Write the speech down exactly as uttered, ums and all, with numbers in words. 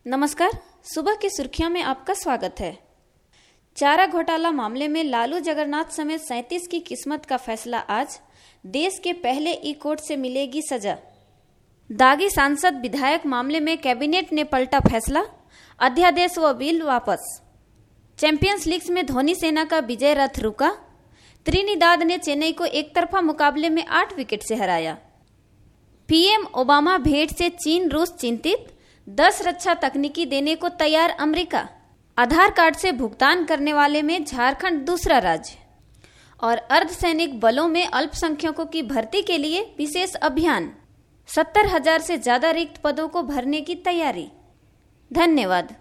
नमस्कार। सुबह की सुर्खियों में आपका स्वागत है। चारा घोटाला मामले में लालू जगन्नाथ समेत सैंतीस की किस्मत का फैसला आज। देश के पहले ई कोर्ट से मिलेगी सजा। दागी सांसद विधायक मामले में कैबिनेट ने पलटा फैसला, अध्यादेश व बिल वापस। चैंपियंस लीग में धोनी सेना का विजय रथ रुका। त्रिनिदाद ने चेन्नई को एक तरफा मुकाबले में आठ विकेट से हराया। पीएम ओबामा भेंट से चीन रूस चिंतित, दस रक्षा तकनीकी देने को तैयार अमेरिका। आधार कार्ड से भुगतान करने वाले में झारखंड दूसरा राज्य। और अर्धसैनिक बलों में अल्पसंख्यकों की भर्ती के लिए विशेष अभियान। सत्तर हजार से ज्यादा रिक्त पदों को भरने की तैयारी। धन्यवाद।